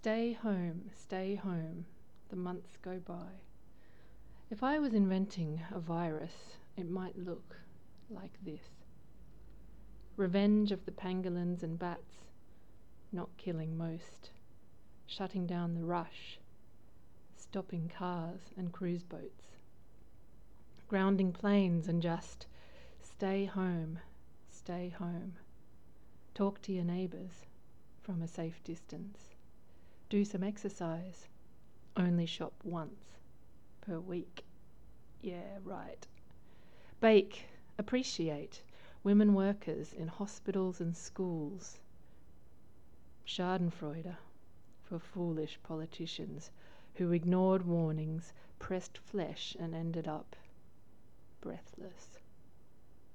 stay home, the months go by. If I was inventing a virus, it might look like this. Revenge of the pangolins and bats, not killing most, shutting down the rush, stopping cars and cruise boats, grounding planes and just stay home, stay home. Talk to your neighbours from a safe distance. Do some exercise. Only shop once per week. Yeah, right. Bake, appreciate women workers in hospitals and schools. Schadenfreude for foolish politicians who ignored warnings, pressed flesh and ended up breathless.